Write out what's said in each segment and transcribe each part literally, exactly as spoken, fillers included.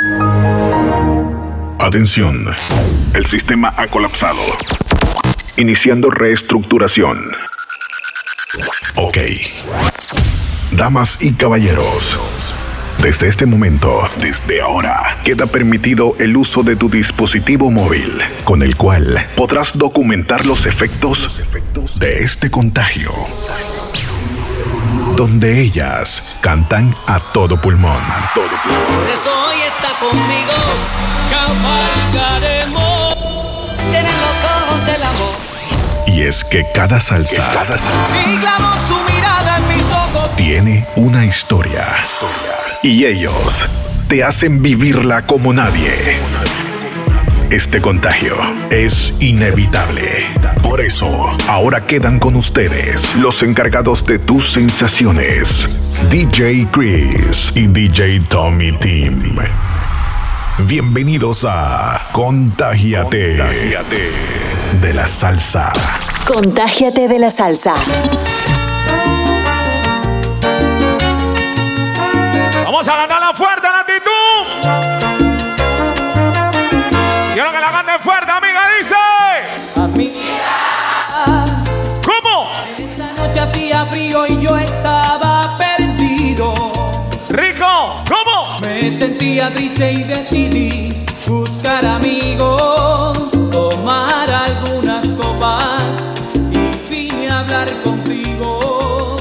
Atención, el sistema ha colapsado. Iniciando reestructuración. Ok. Damas y caballeros, desde este momento, desde ahora, queda permitido el uso de tu dispositivo móvil, con el cual podrás documentar los efectos de este contagio, donde ellas cantan a todo pulmón. A todo pulmón. Por eso hoy está conmigo, cabalgaremos, tienen los ojos del amor. Y es que cada salsa, que cada salsa si clavo su mirada en mis ojos, tiene una historia. Y ellos te hacen vivirla como nadie. Este contagio es inevitable. Por eso, ahora quedan con ustedes los encargados de tus sensaciones, D J Chris y D J Tommy Team. Bienvenidos a Contágiate, Contágiate de la Salsa. Contágiate de la Salsa. Vamos a ganarla fuerte, la actitud. Quiero que la ganen fuerte, amiga, dice. Amiga. ¿Cómo? Esa noche hacía frío y yo estaba perdido. Rico, ¿cómo? Me sentía triste y decidí buscar amigos, tomar algunas copas y vine a hablar contigo.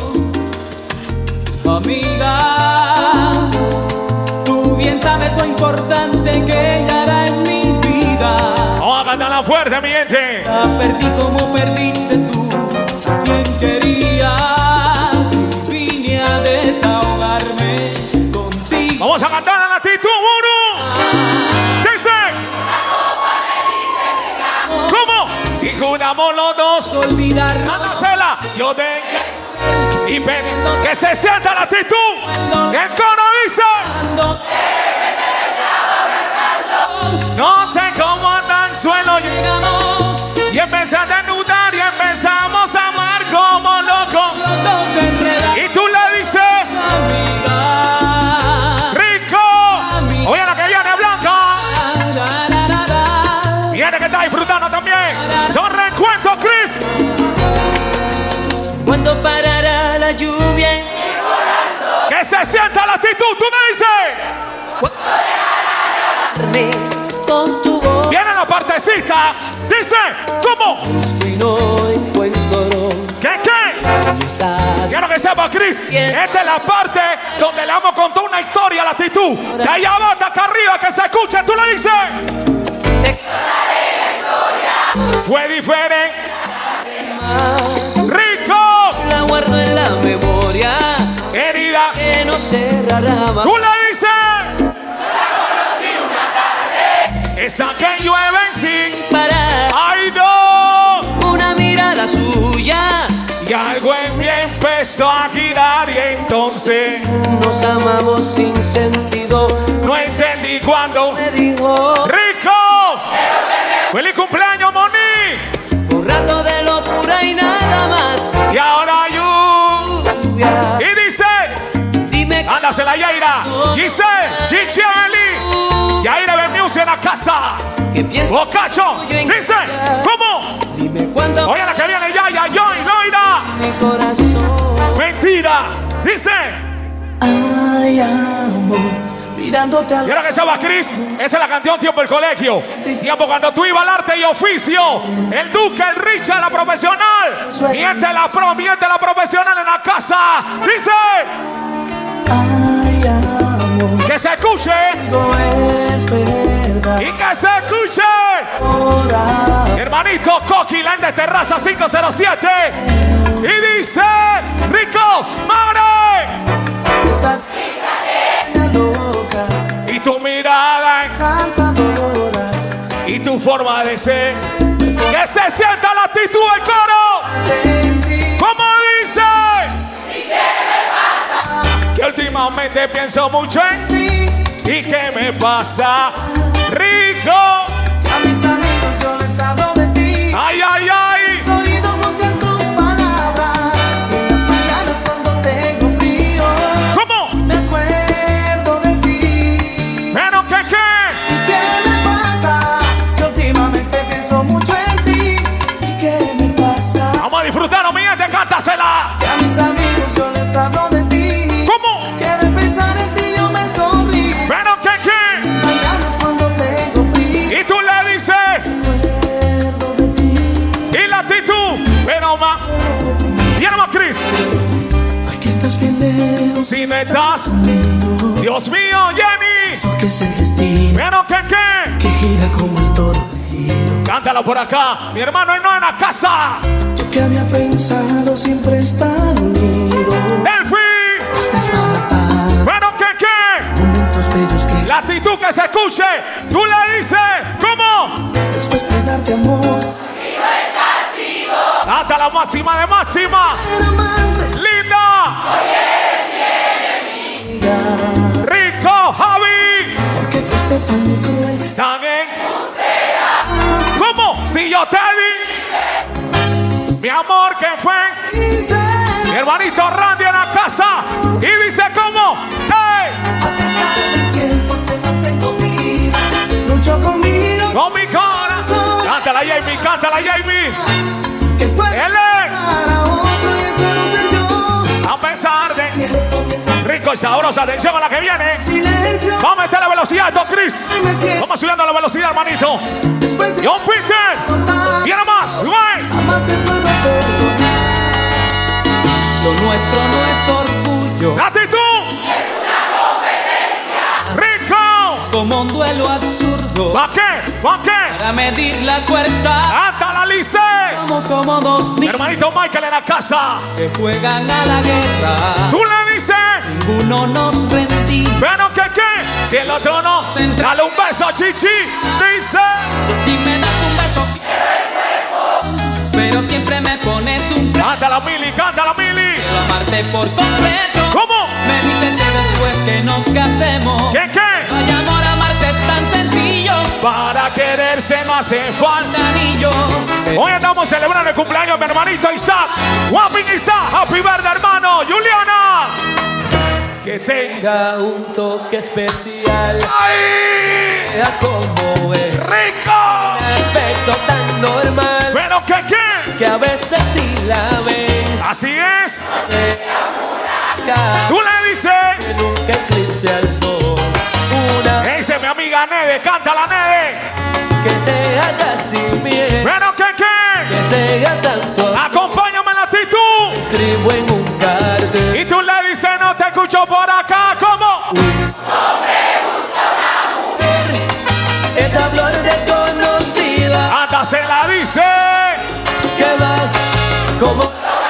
Amiga, tú bien sabes lo importante que ella era en mi vida. Vamos a cantarla fuerte, mi gente. La perdí como perdiste tú, a quien querías, y vine a desahogarme contigo. Vamos a cantar a la actitud, uno. Dice. ¿Cómo? Y juramos los dos Olvidar, mándasela, yo tengo y ven, que se sienta la actitud. El coro dice. No sé cómo anda el suelo. llegamos, Y empecé a desnudar y empezamos a amar como locos. los dos enredados, Y tú le dices, amiga. rico. Oye, la que viene blanca. Da, da, da, da. Viene que está disfrutando también. Son recuentos, Chris. ¿Cuándo parará la lluvia? Que se sienta la actitud. Tú le dices. Con tu voz Viene la partecita. Dice, ¿cómo? busco y no encuentro. ¿Qué, qué? ¿Dónde estás? Quiero que sepa, Chris, esta es la parte donde le vamos a contar una historia a la actitud. Que allá bota acá arriba, que se escuche. Tú le dices. Te Fue diferente. más. Rico. La guardo en la memoria Herida. que no cerrará jamás. Tú le dices. Esa que llueve sin Para ¡ay, no! una mirada suya Y algo en mí empezó a girar y entonces nos amamos sin sentido. no entendí cuándo. Me dijo ¡Rico! ¡Feliz cumpleaños, Moni! un rato de locura y nada más. Y ahora yo. Lluvia. Y dice, Dime ándase la Yaira. Dice, Chichieli. Yaira ve music en la casa. qué piensas. Bocacho. Dice, ¿cómo? Dime cuándo Oye, la que viene Yaya, yo y Loira. mi corazón. Mentira. Dice. Ay, amor, mirándote al Quiero que sepas, Chris, esa es la canción Tiempo del Colegio. Tiempo cuando tú ibas al arte y oficio. El Duque, el Richard, la profesional. Miente la pro, miente la profesional en la casa. Dice. ay, amor, Que se escuche. digo es verdad. Y que se escuche. Ahora Hermanito Coqui, la de Terraza cinco cero siete. Y dice, Rico, Mare. esa niña loca, Y tu mirada cantadora, y tu forma de ser. Que se sienta la actitud del coro. sentí ¿Cómo dice? Que últimamente pienso mucho en ti. ¿Y qué me pasa? Rico. a mis amigos yo les hablo de ti. Ay, ay, ay. Mis oídos buscan tus palabras y en las mañanas cuando tengo frío ¿Cómo? me acuerdo de ti. ¿Pero qué qué? si no estás. Dios mío, Jenny. Eso que es el destino. Pero que qué. Que gira como el torbellino. Cántalo por acá, mi hermano, y no en la casa. Yo que había pensado siempre estar unido. Delphi. Hasta desbaratar. Pero que qué. Momentos bellos que La actitud que se escuche, tú le dices, ¿cómo? después de darte amor. Hasta la máxima de máxima. Era amantes. Linda. Rico, Javi. ¿Por qué fuiste tan cruel? Tan en. ¿Cómo? Si yo te di mi amor, que fue Dice, mi hermanito Randy en la casa. Y dice, ¿cómo? ¡Ey! a pesar del tiempo te mantengo viva. Lucho conmigo. Con mi corazón. Cántala, Jamie, cántala, Jamie. Que puede Él pasar a otro y ese no ser yo. A pesar de. Tiempo mientras Rico y sabrosa, atención a la que viene. silencio. Vamos a meter la velocidad, esto, Chris. Y me siento Vamos subiendo la velocidad, hermanito. después de John Peter. notar. Viene más. Güey. Jamás te puedo perdonar. Lo nuestro no es orgullo, Actitud. Es una competencia. Rico. como un duelo absurdo. ¿Pa' qué? ¿Pa' qué? Para medir las fuerzas, Hasta la Lice. somos como dos niños Hermanito Michael en la casa. que juegan a la guerra. Tú le dices. Ninguno nos rendimos. Pero que qué. Si el otro no. Dale un beso, Chichi. Dice. Si me das un beso, pero siempre me pones un freno. Cántala, Mili, cántala, Mili. Amarte por completo. ¿Cómo? Me dices que después que nos casemos, ¿Qué qué? vaya amor, amarse es tan sencillo. Para quererse no hace falta. Anillos. Hoy estamos celebrando el cumpleaños de mi hermanito Isaac. Guapín Isaac, happy birthday, hermano. Juliana. Que tenga. Tenga un toque especial. ¡Ay! Sea como es. ¡Rico! Aspecto tan normal ¿Pero que qué? que a veces ni la ven. Así es. Acá, Tú le dices. que nunca eclipse al sol. Una ¿Qué dice mi amiga Nede? Cántala, Nede. que sea casi bien. ¿Pero que qué? Que sea tanto. Acompáñame en la actitud. Escribo en un cartel. Y tú le dices, no te escucho por acá. ¿Cómo? Esa flor desconocida Hasta se la dice. que va como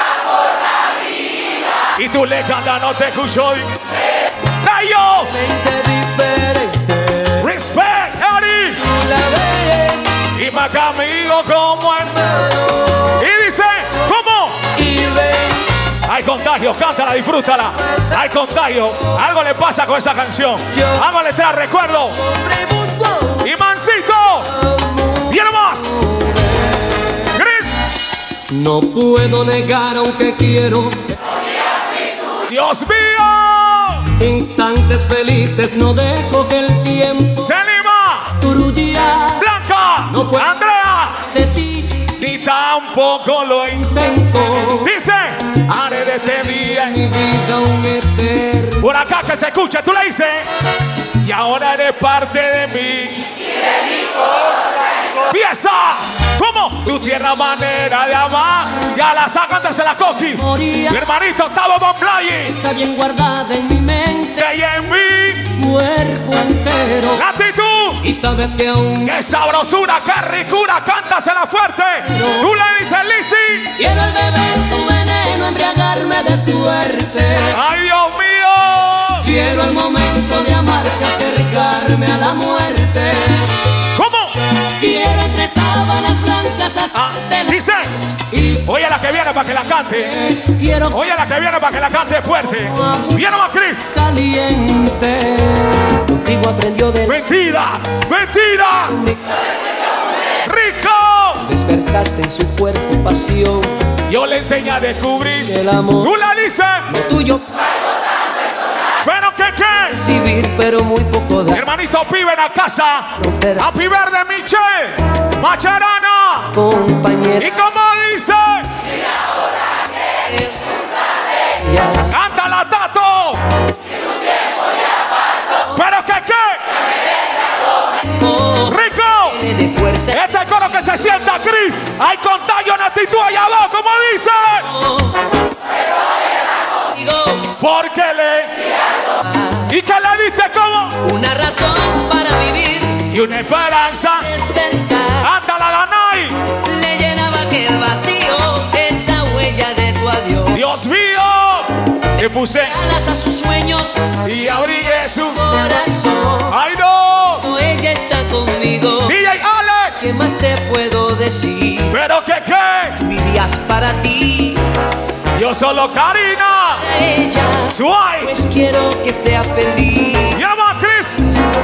Y tú le cantas, no te escucho. ¡Rayo! mente diferente. Respect, Eddie. La ves Y más que amigo como el. Y dice, ¿cómo? y ven. Hay contagio, cántala, disfrútala. Hay contagio. Algo le pasa con esa canción. Algo le trae recuerdo. Hombre busco Y Mancito. Viene más. Chris. no puedo negar aunque quiero Dios mío. instantes felices, no dejo que el tiempo Selima. turullia Blanca. No puedo. Andrea. de ti. Ni tampoco lo Intento dice. Haré de este día. mi vida un eterno. Por acá que se escucha, tú le dices. Y ahora eres parte de mí. Y de mi corazón. Pieza. ¿Cómo? Tu tierra manera de amar. Ya la sacan de la coqui. Moría. Mi hermanito Octavo Von Play. Está bien guardada en mi mente, Y en mí. cuerpo entero. La actitud. Y sabes que aún ¡Qué sabrosura! ¡Qué ricura! ¡Cántasela fuerte! Tú le dices, Lizzy. quiero el beber tu veneno, embriagarme de suerte. ¡Ay, Dios mío! Quiero el momento de amarte, acercarme a la muerte. ¿Cómo? Quiero entre sábanas blancas Ah, hacerte la... dice. Y Oye la que viene para que la cante. quiero Oye la que viene para que la cante fuerte. Viene más, Chris. caliente. Contigo aprendió de ¡Mentira! ¡Mentira! ¡Rico! despertaste en su cuerpo pasión. Yo le enseñé a descubrir. El amor Tú le dices. lo tuyo ¿Pero qué qué? recibir, pero muy poco Mi dar. hermanito pibe en la casa. Happy birthday, Michelle. Macherana. ¿Y Compañera, cómo dice? ya ¡Cántala, Tato! ¿Pero qué qué? ¡Rico! de fuerza. Este coro que se sienta, Chris. Hay contagio en actitud allá abajo, como dice. Porque le ¿Cómo? Una razón para vivir Y una esperanza. despertar. ¡Anda la Danay! Le llenaba aquel vacío, esa huella de tu adiós. ¡Dios mío! Le puse Alas a sus sueños, y abrigué su corazón. ¡Ay, no! So ella está conmigo. D J Alex. ¿Qué más te puedo decir? ¿Pero qué qué? Vivías para ti, Yo solo Karina. para ella. Suay. Pues quiero que sea feliz. Llama a Chris.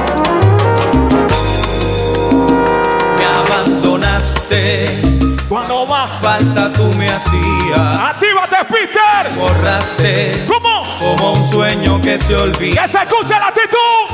Me abandonaste, Cuando más. falta tú me hacías. Actívate, Peter. Borraste ¿Cómo? como un sueño que se olvida. Que se escuche la actitud.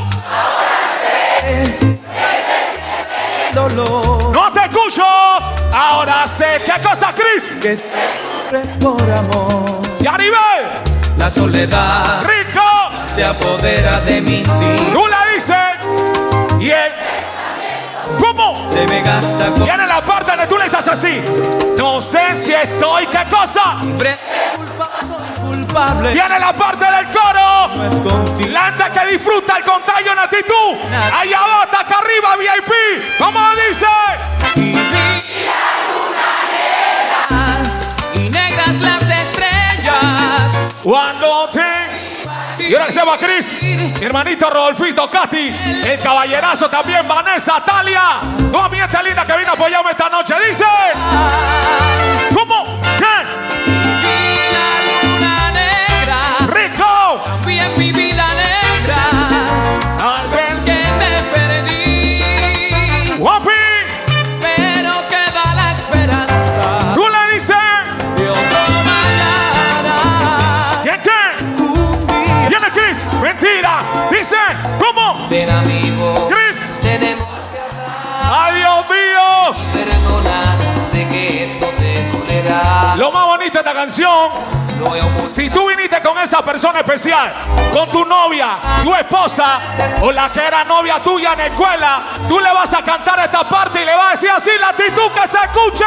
Dolor No te escucho. Ahora sé qué cosa, Chris. que sufre por amor. Yaribel. La soledad Rico. se apodera de mis días. Tú le dices. Y él. ¿Cómo? Se me gasta con Viene la parte donde tú le dices así. No sé si estoy, ¿qué cosa? culpa, soy culpable. Viene la parte del coro. No es contigo. La gente que disfruta el contagio en actitud. Allá abajo, acá arriba, V I P. ¿Cómo dice? Y vi la luna negra y negras las estrellas. Cuando te... Y ahora que se va Chris, mi hermanito Rodolfito, Katy, el caballerazo también, Vanessa, Talia. Toda mi gente linda que vino a apoyarme esta noche. Dice. ¿Cómo? ¿Qué? Vi la luna negra, Rico. también mi vida negra. Al ver Que te perdí, Guapi. pero queda la esperanza Tú le dices. de otro mañana. ¿Quién qué? Un día Viene Chris. Mentira. Dice. ¿Cómo? Ven amigo, Chris. tenemos que hablar. ¡Ay, Dios mío! Perdona, sé que esto te dolerá. Lo más bonito de esta canción, Lo veo muy si tú viniste con esa persona especial, con tu novia, tu esposa o la que era novia tuya en la escuela, tú le vas a cantar esta parte y le vas a decir así la actitud que se escuche.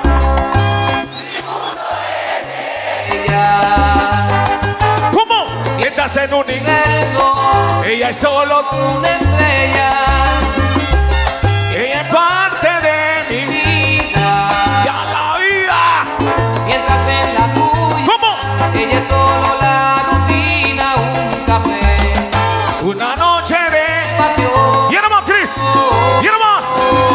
bella. ¿Cómo? Mientras en un Universo, ella es solo, una estrella. ella es parte de mi Vida, ya la vida. mientras en la tuya. ¿Cómo? Ella es solo la rutina, un café, Una noche de... pasión. ¡Viene más, Chris! ¡Viene más!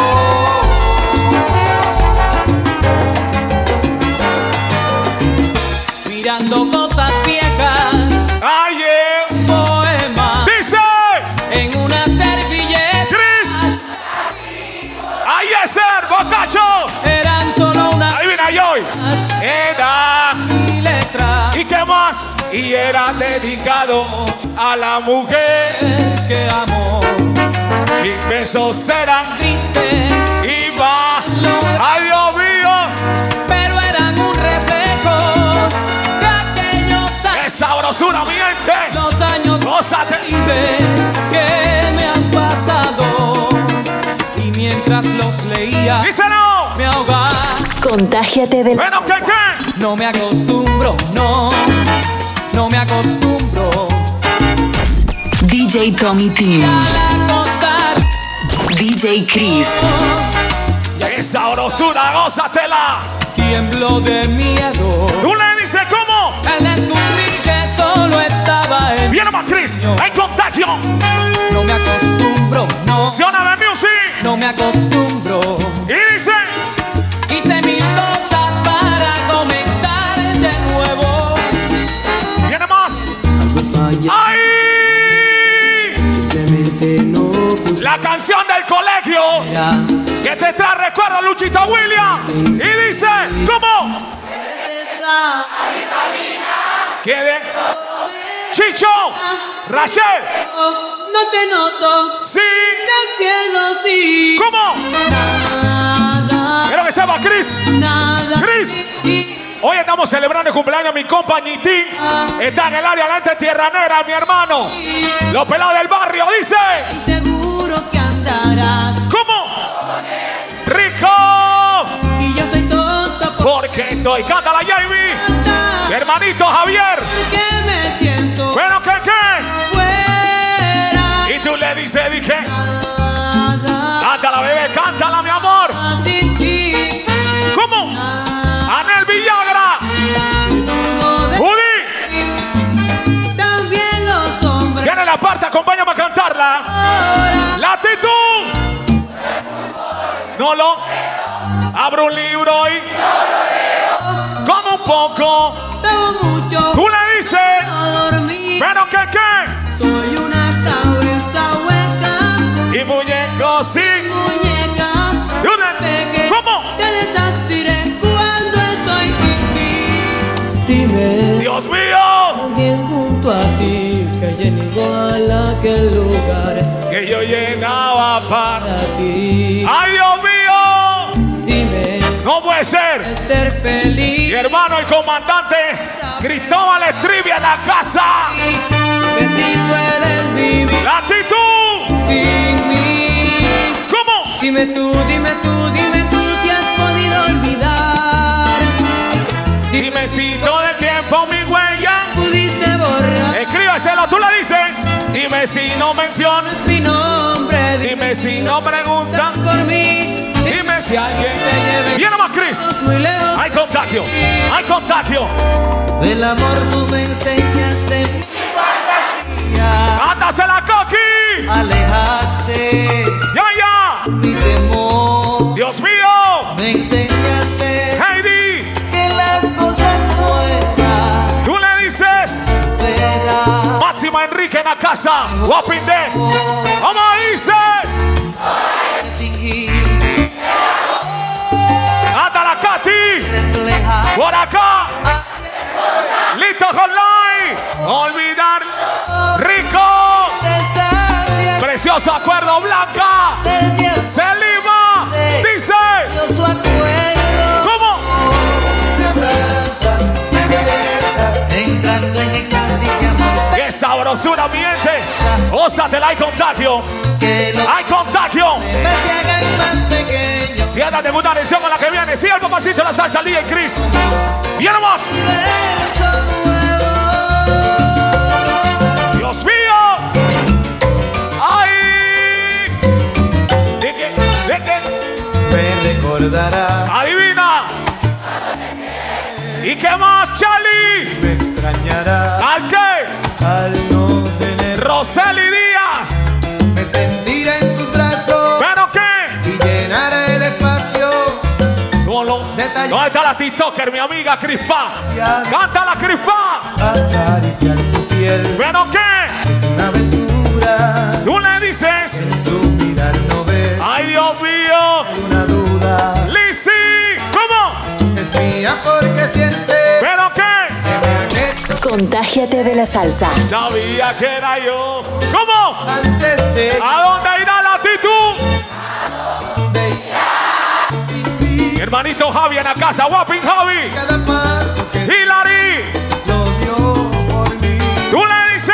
mirando cosas viejas, ¡Ay, eh! un poema ¡Dice! en una servilleta. ¡Chris! ¡Ay, es ser, bocacho! Eran solo una Ahí viene Joy. Era. letra ¿Y qué más? Y era dedicado a la mujer. que amo. Mis besos eran Triste, y va. ¡Ay, Dios mío! pero eran un reflejo de aquellos ¡Qué años, sabrosura, mi gente! los años ¡Gózate! que me han pasado. Y mientras los leía, ¡Dice no! me ahogaba. Contágiate de la ¡Bueno, qué, salsa. qué! No me acostumbro, no, no me acostumbro D J Tommy Team, al acostar. D J Chris, ¡Qué sabrosura! ¡Gózatela! Tiemblo de miedo Tú le dices cómo. al descubrir que solo estaba en. Viene más, Chris. ¡Hay contagio! No me acostumbro, no, Siona de Music. no me acostumbro. Y dice. Hice mil cosas para comenzar de nuevo. Viene más. ¡Ay! La canción del colegio que te trae recuerdo, Luchito William. Y dice, ¿cómo? ¿Quieren? Chicho, Rachel, No te noto, sí. te pierdo, sí. ¿Cómo? Nada, Quiero que sepa, Chris. nada. Chris. Hoy estamos celebrando el cumpleaños de mi compa Ñitín. Está en el área la gente Tierra Negra, mi hermano. Los pelados del barrio, dice. Seguro que andarás. ¿Cómo? ¡Rico! Y yo soy tonta por Porque estoy, cántala, Jamie. cantar. Hermanito Javier. Que me siento Bueno, ¿qué, qué? fuera. Y tú tú le dices, dije. Nada. Cántala, bebé, cántala, mi amor. Sin ti. ¿Cómo? Anel Villagra. Judy. También los hombres. Viene la parte, acompáñame a cantarla. Ahora. La actitud. No lo. Abro un libro y. Como un poco. Bebo mucho. Tú le dices. No dormir. Pero que qué. Soy una cabeza hueca. Y muñeco sí. Muñeca. Y una- Peque. ¿Cómo? Te desaspiré cuando estoy sin ti. Dime. Dios mío. Alguien junto a ti que llene igual a aquel lugar Que yo llenaba para. para ti. ¡Ay, Dios mío! Dime, No puede ser. es ser Mi feliz. hermano, el comandante Cristóbal Estribia en la casa. Que si puedes vivir La actitud. sin mí. ¿Cómo? Dime tú, dime tú, dime tú si has podido olvidar. Dime si todo el tiempo mi huella. Pudiste borrar Escríbeselo, tú le dices. Dime si no mencionas. mi nombre. Dime si no preguntan. por mí. Dime si alguien te lleve viene más, Chris. muy lejos. Hay contagio. Hay contagio. Del amor tú me enseñaste. ¡Ándasela, Coqui! Alejaste ¡Ya, ya! mi temor. ¡Dios mío! Me enseñaste Heidi, que las cosas buenas tú le dices. superan. Máxima Enrique en la casa. Guapinde. ¿Cómo dice? Fingir, ¡Ándala, Katy! reflejar. ¡Por acá! ¡Listo, online! ¡Olvidar! ¡Rico! Deshacia ¡Precioso acuerdo, Blanca! del día ¡Selima! ¡Dice! su acuerdo. ¿Cómo? Me abrazas, me besas, entrando en éxtasis de amor. ¡Qué sabrosura, mi gente! ¡Ósatela, hay contagio! Que los ¡Hay contagio! bebés se hagan más pequeños. Siéntate, una atención con la que viene. Sí, el papacito de la salsa, Lee y Chris. ¡Viene más! Verso nuevo. ¡Dios mío! ¡Ay! ¿De qué? ¿De qué? Me recordará, ¡Adivina! ¿Y qué más, Charlie? me extrañará ¿Al qué? al no tener. Roseli Díaz. Me sentiré en sus brazos ¿Pero qué? y llenaré el espacio. No, no. Detalle. ¿Dónde está la TikToker, mi amiga Crispa? ¡Canta la Crispa! Acariciar su piel ¿Pero qué? es una aventura. Tú le dices. En su mirar no ves ¡Ay, Dios mío! una duda. ¡Lizzy! ¿Cómo? Es mía porque siente ¿Pero qué? que me han hecho Contágiate de la salsa. Sabía que era yo. ¿Cómo? antes de ¿A dónde irá la actitud? Mi hermanito Javi en la casa. Guapin Javi. cada paso que Hilary. lo dio por mí. Tú le dices.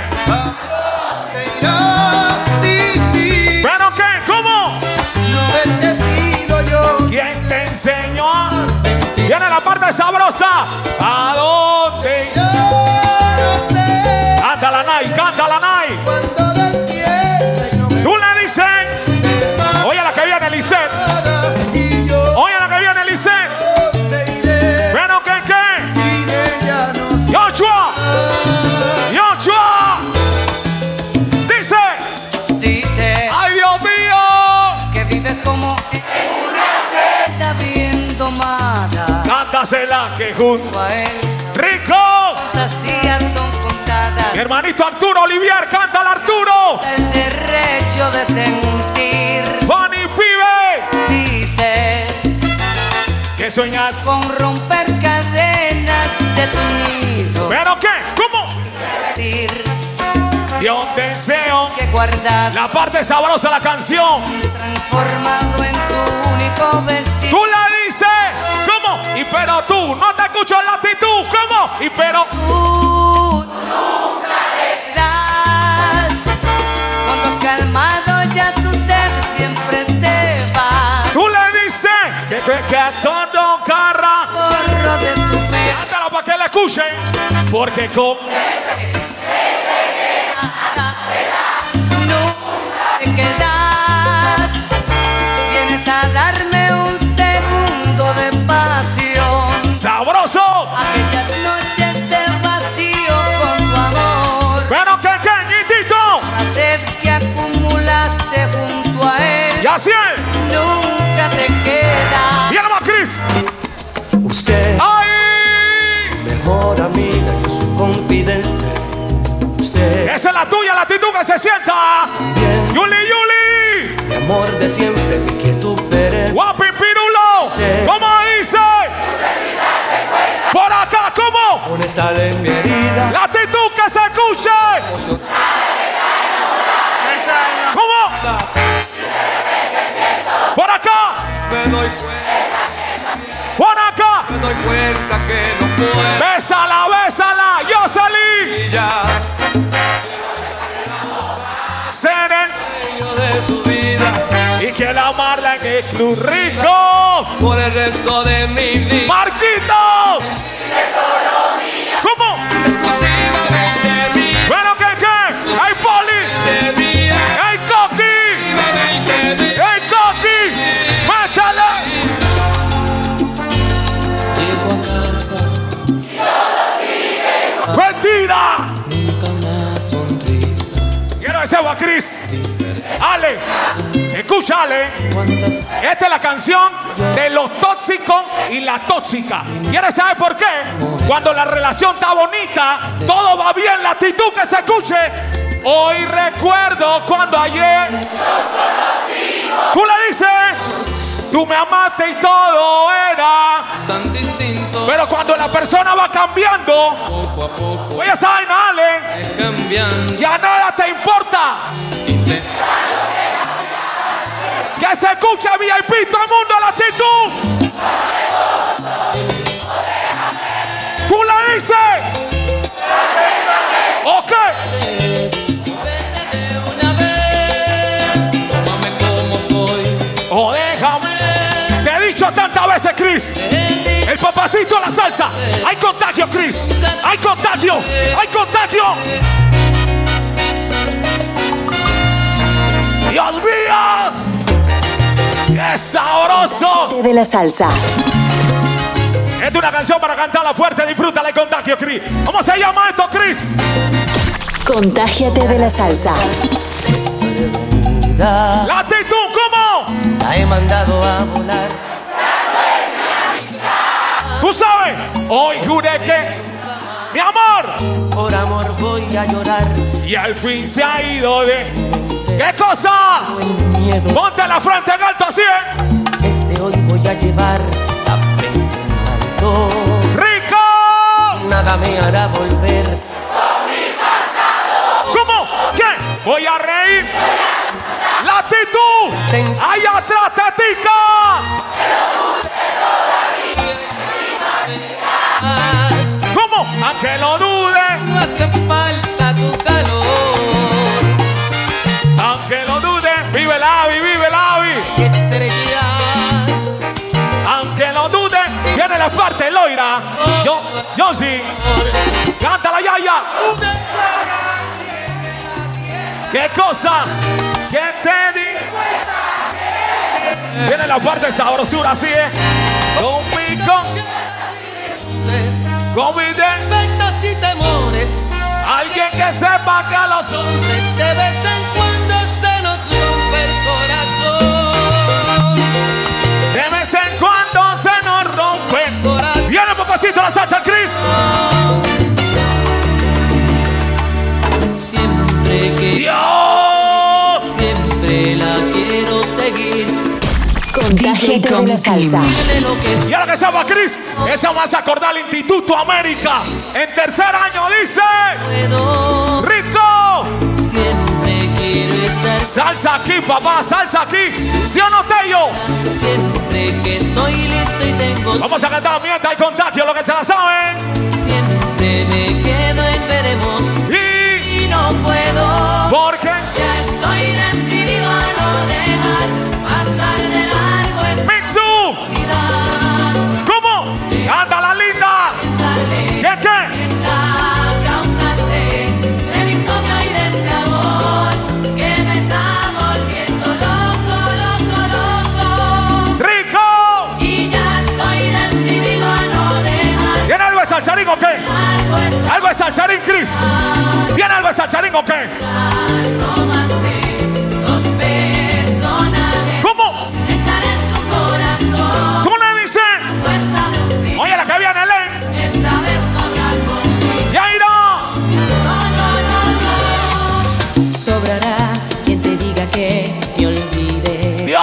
Te irás sin mí. ¿Pero qué? ¿Cómo? No ves que he sido yo. ¿Quién te enseñó a...? Viene la parte sabrosa. ¿A dónde? Yo no sé Canta la Nay, canta la Nay. cuándo despierta y no me Tú le dices. Oye la que viene, Lisette. nada. Y yo Oye la que viene, Lisette. te iré. ¿Pero qué, qué? Sin ella no sé. ¡Yochua! ¡Yochua! Dice. Dice ¡Ay, Dios mío! que vives como en una celda bien domada. Cántasela que junto A él rico. fantasías son contadas. Mi hermanito Arturo Olivier, cántala Arturo. El derecho de sentir. Fanny Pibe. Dices ¿Qué sueñas? con romper cadenas de tu nido. ¿Pero qué? ¿Cómo? Sentir Yo deseo. que guardar La parte sabrosa de la canción. transformado en tu único vestido. Tú la dices. ¿Cómo? Y pero tú, no te escucho en la actitud. ¿Cómo? Y pero. Tú nunca te das. Cuando has calmado ya tu ser siempre te va. Tú le dices. Que te quedas solo carra. Borro de tu mente. Cántala para que la escuchen. Porque con. Yaciel. Nunca te queda. Y ahora más, Chris. Usted, ¡Ay! mejor amiga, yo su confidente. Usted, Esa es la tuya, la actitud que se sienta. bien, Yuli, Yuli. mi amor de siempre, mi quietud perenne. Guapi Pirulo. ¿Cómo dice? Por acá, ¿cómo? Con esa de mi herida, La actitud que se escuche. ¿Cómo? Por acá. me doy cuenta, Por acá. me doy cuenta que no puedo Bésala, bésala. Yo salí. ya Ser el dueño de su vida y quiero amarla en el club rico. por el resto de mi vida. Marquito. ¿Cómo? Exclusivamente mía, ¿Pero qué qué? ¡Ay, Poli! de mía, ¡Ay, Coqui! exclusivamente mía. ¡Ay, Coqui! ¡Métale! Llego a casa, ¡Mentira! nunca una sonrisa. Quiero decirlo a Chris. Ale, escucha, Ale. ¿Cuántas Esta es la canción de los tóxicos y la tóxica. ¿Quieres saber por qué? Cuando la relación está bonita, todo va bien, la actitud que se escuche. Hoy recuerdo cuando ayer tú le dices, tú me amaste y todo era. tan distinto? Pero cuando la persona va cambiando, Poco a poco oye esa vaina, Ale, es cambiando. ya nada te importa. Inte- Que se escuche V I P, todo el mundo, la actitud. Tú le dices. Ok. Vete de una vez, tómame como soy. O déjame. Te he dicho tantas veces, Chris. El papacito de la salsa. Hay contagio, Chris. Hay contagio. Hay contagio. Dios mío. ¡Qué sabroso! De la salsa. Esta es una canción para cantarla fuerte. Disfrútala y contagio, Chris. ¿Cómo se llama esto, Chris? Contágiate de la salsa. La actitud, ¿cómo? La he mandado a volar. Tú sabes, hoy juré que mi amor, Por amor voy a llorar. y al fin se ha ido de. ¿Qué cosa? El miedo, Ponte la frente en alto así, ¿eh? desde hoy voy a llevar la frente en alto. ¡Rico! Nada me hará volver. ¿Cómo? ¿Qué? Voy a reír. La actitud. Ahí atrás, tetica. ¿Cómo? Aunque lo dude. No hace falta tu calor. Aunque lo dude. Vive la vi, vive la vi. Estrella. Aunque lo dude. Viene la parte, Loira. Yo, yo sí. Canta la yaya. ¿Qué cosa? ¿Qué te di? Viene la parte sabrosura, así es. Conmigo. Conmigo. Ventas y temores. Alguien que sepa que los hombres. De vez en cuando se nos rompe el corazón. De vez en cuando se nos rompen. Corazón. Viene papacito la salsa, Chris. Siempre que Dios. siempre la quiero seguir. Contágiate de la salsa. Dile lo que Y ahora que se llama Chris, esa más acordar al Instituto América. En tercer año dice. puedo. Rico. Siempre quiero estar. Salsa aquí, papá, salsa aquí. ¿Sí o no, Tello? Siempre que estoy listo y tengo. Vamos a cantar mientras hay contagio, lo que se la saben. Siempre me quedo en veremos. Y Y no puedo. porque Ya estoy decidido a no dejar pasar de largo esta Mitsu, vida. ¿cómo? Anda la linda. Sale. ¿Qué qué? Es la causante de mi insomnio y de este amor que me está volviendo loco, loco, loco. Rico. Y ya estoy decidido a no dejar ¿Viene algo de salsarín o qué? algo esta ¿Algo de salsarín, Chris? ¿Viene algo de salsarín o qué? romance. Dos personajes.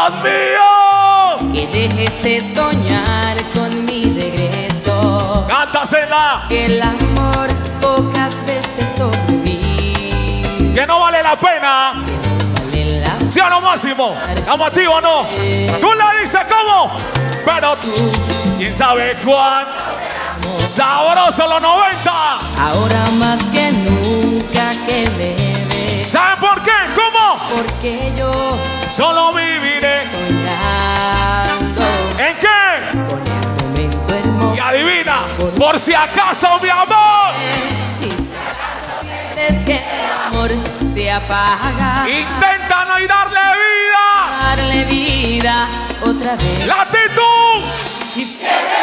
Dios mío. Que dejes de soñar con mi regreso. Cántasela. Que el amor pocas veces sobrevive. Que no vale la pena. Vale la ¿Sí o no, Máximo? ¿Estamos activos o no? Tú le dices cómo. Pero tú, ¿quién sabe cuán? Sabroso los noventa. ahora más que nunca que bebes. ¿Saben por qué? ¿Cómo? Porque yo Solo viviré. soñando ¿En qué? con el momento hermoso. Y adivina, por si acaso, mi amor. Y si acaso sientes que el amor se apaga, Intenta no y darle vida. darle vida otra vez. La actitud. Y si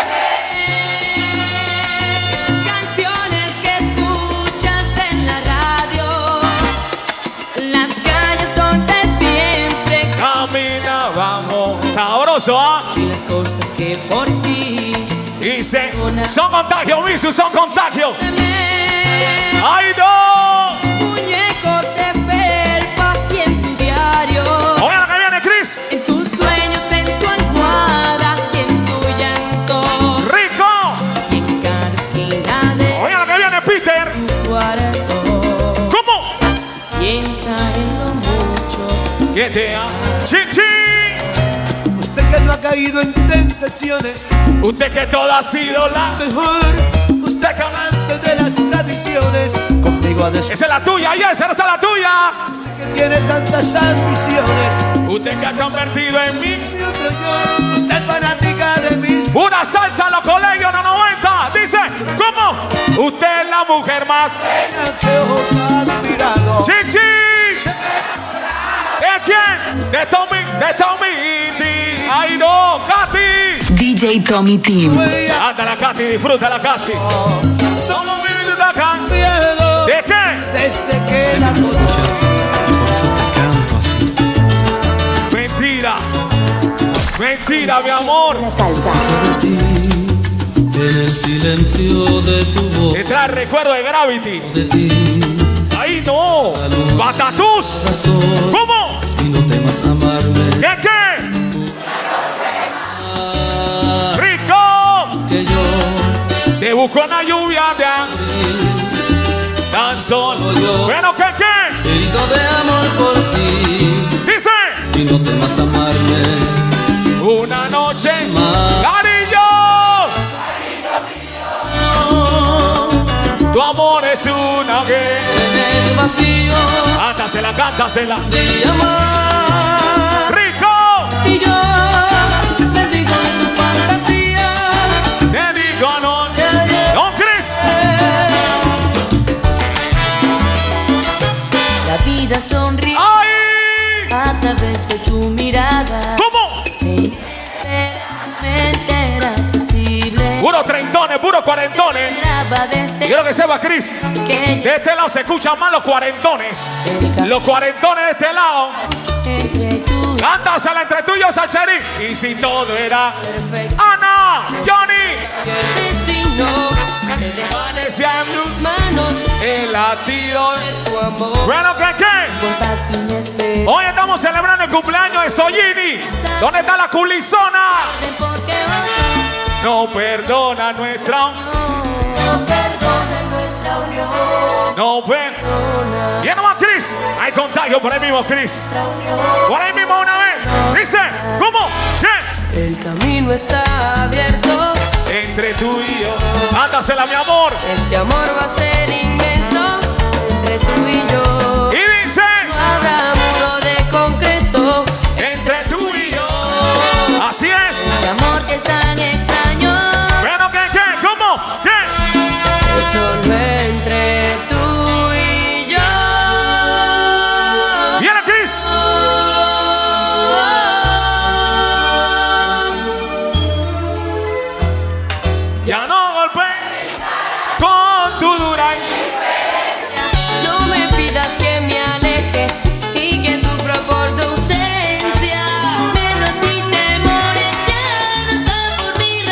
las canciones que escuchas en la radio, las calles donde siempre Caminábamos. Sabroso, ¿ah? y las cosas que por ti Dice, son contagios, Misu, son contagios. temer. ¡Ay, no! Muñecos de felpa y en tu diario, Oye lo que viene, Chris. en tus sueños, en tu almohada y en tu llanto, ¡Rico! y en cada esquina de Oye lo que viene, Peter. tu corazón. ¿Cómo? Piensa en lo mucho Que te amo. ¡Chichi! Usted que no ha caído en tentaciones, Usted que toda ha sido la... mejor. Usted que amante de las tradiciones, conmigo a despedir. Esa es la tuya, yes, esa es la tuya. Que tiene tantas ambiciones, Usted que ha convertido en mí. mi otro yo. Usted fanática de mis Una salsa en los colegios en los noventa. Dice, ¿cómo? Usted es la mujer más... ojos admirados. ¡Chichi! ¿De quién? De Tommy, de Tommy. T. ¡Ay, no! ¡Katy! D J Tommy Team. Ándala, Katy, disfrútala, Katy. Somos viviendo acá. Miedo ¿De qué? desde que la Me escuchas y por eso te canto así. Mentira. Mentira, mi amor. La salsa. En el silencio de tu voz, Te trae recuerdo de Gravity. de ti, ¡Ay, no! ¡Patatús! razón, ¿Cómo? y no temas amarme. ¿Qué qué? Ah, ¡Rico! que yo Te busco en la lluvia de abril. Tan solo yo. ¿Pero qué qué? herido de amor por ti, Dice. y no temas amarme. Una noche. Más. ¡Cariño! Tu amor es una guerra. En el vacío Cántasela, cántasela. de amar, ¡Rico! y yo te digo de tu fantasía. Te digo no. ¡Don Chris! La vida sonríe ¡Ay! a través de tu mirada. ¿Cómo? E inesperadamente era posible. Puro treintones, puro cuarentones. Esperaba desde Quiero que sepa, Chris. que De este lado se escuchan más los cuarentones. el Los cuarentones de este lado. entre tú Cántasela entre tú y yo, Salcheri. Y si todo era perfecto Ana, Johnny. y el destino se Desvanecía en tus luz manos el latido. de tu amor. Bueno, ¿qué qué? Contacto inesperado. Hoy estamos celebrando el cumpleaños de Soyini. ¿Dónde está la culizona? Porque otros No perdona nuestra. no perdonan nuestra unión. No ven. Bien nomás, Chris. Hay contagio por ahí mismo, Chris. Por ahí mismo una vez. Dice, ¿cómo? ¿Qué? El camino está abierto. Entre tú y yo. Ándasela, mi amor. Este amor va a ser inmenso. Entre tú y yo. Y dice, No habrá muro de concreto. entre tú y yo. Así es. El amor que es tan extraño. Bueno, ¿qué? ¿Qué? ¿Cómo? ¿Qué? Es solo entre tú y yo. Viene, Chris. Ya no golpe con tu duray. No me pidas que me aleje y que sufra por tu ausencia. Miedos y temores ya no son por mi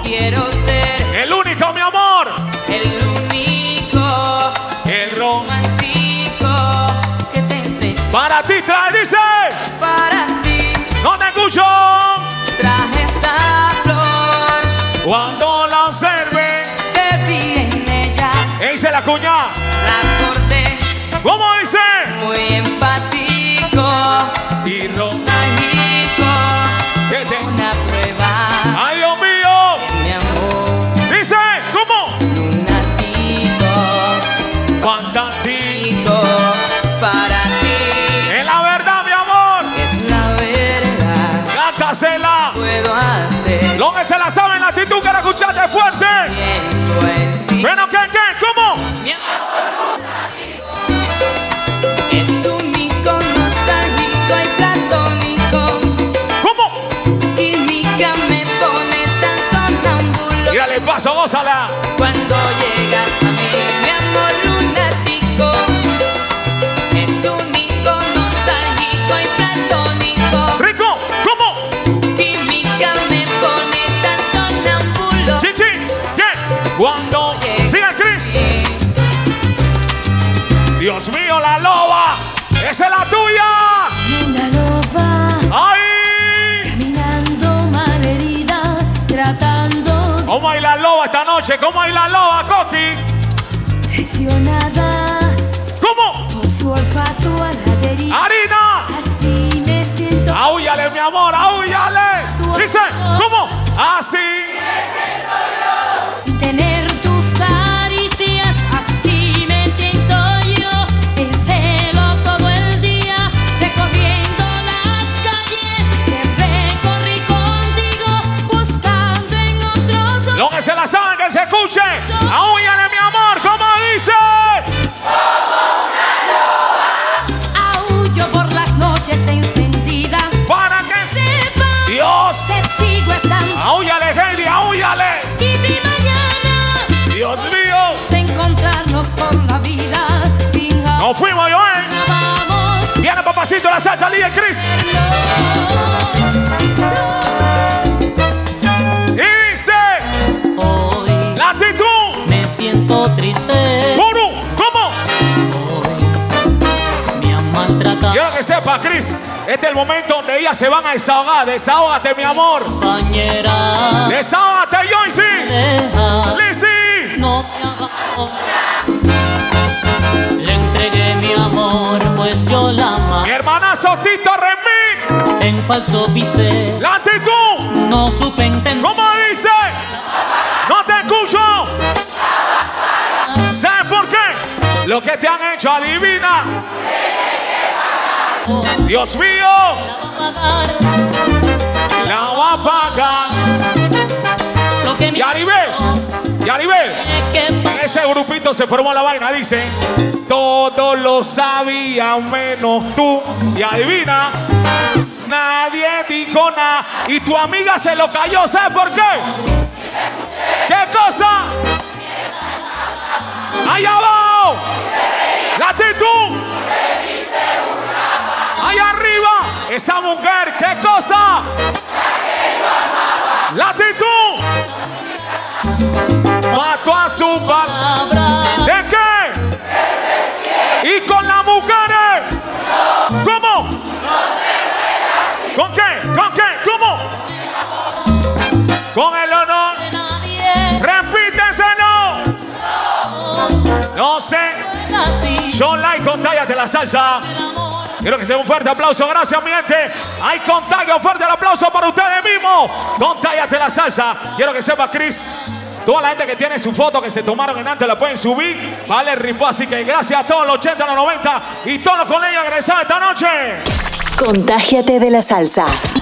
quiero ser el único, mi amor. el único El ron. romántico que tendré. Para ti trae, dice. Para ti No te escucho. traje esta flor, Cuando la observe. te vi en ella, E hice la cuña. la corté, ¿Cómo dice? muy empático, Y ron. mágico, ¿Qué te? una prueba ¡Ay, Dios mío! de mi amor, Dice. ¿Cómo? lunático, Fantástico. para ti. Es la verdad, mi amor. Es la verdad, Cántasela. puedo hacer. Lo que se la sabe en la actitud que la escuchaste fuerte. Pienso en ti. ¿Pero qué, qué? ¿Cómo? Mi amor es único, nostálgico y platónico. ¿Cómo? Química me pone tan sonámbulo. Mírale, paso, gózala. Cuando llegas a mí, mi amor lunático. Es único, nostálgico y platónico. Rico, ¿cómo? Química me pone tan sonámbulo. Chichi, ¿qué? Cuando siga Chris. Dios mío, la loba. Esa es la tuya. Una loba ¡Ay! caminando malherida, tratando de ¿Cómo hay la loba esta noche? ¿Cómo hay la loba, Coqui? traicionada ¿Cómo? por su olfato a la deriva. ¡Harina! Así me siento. ¡Aúllale, mi amor! ¡Aúllale! Dice, ¿cómo? Así. Sin tener tus caricias, así me siento yo. En celo todo el día, recorriendo las calles que recorrí contigo, buscando en otros Lo que se la saben, que se escuche. ¡Aúllale, mi amor! ¿Cómo dice? aullo por las noches encendida. Para que Sepa Dios. que sigo estando. ¡Aúllale, Heidi! ¡Aúllale! Y si mañana ¡Dios mío! se encontrarnos por la vida, finja ¡Nos fuimos, Joel! vamos. Viene, papacito, la salsa, Lee y Chris. Y dice, Hoy la actitud. me siento triste. Puru, ¿cómo? Me han maltratado. Quiero que sepa, Chris, este es el momento donde ellas se van a desahogar. Desahógate, mi amor. Compañera, Desahógate, Joyce. deja, Lizzy. no me hagas. Le entregué mi amor, pues yo la Mi amaba. hermana Sotito Remix. En falso pisé, La actitud. no supe entender. ¿Cómo dice? No te escucho. ¿Sabes por qué? Lo que te han hecho, adivina. Dios mío. La va a pagar. Lo que me Yaribel. Yaribel. que En ese grupito se formó la vaina, dice. Todos lo sabían menos tú. Y adivina. Nadie dijo nada. Y tu amiga se lo cayó. ¿Sabes por qué? ¿Qué cosa? Allá abajo. La actitud. Allá arriba. Esa mujer. ¿Qué cosa? La actitud. Mató a su padre. ¿De qué? Y con las mujeres. ¿Cómo? ¿Con qué? ¿Con qué? ¿Cómo? Con el honor. Repíteselo. No sé. John Light, contágiate la salsa. Quiero que sea un fuerte aplauso. Gracias, mi gente. Hay contagio. Fuerte el aplauso para ustedes mismos. Contágiate la salsa. Quiero que sepa, Chris. Toda la gente que tiene su foto que se tomaron en antes la pueden subir. Vale, ripó. Así que gracias a todos los ochenta, los noventa y todos los colegas egresados esta noche. Contágiate de la salsa.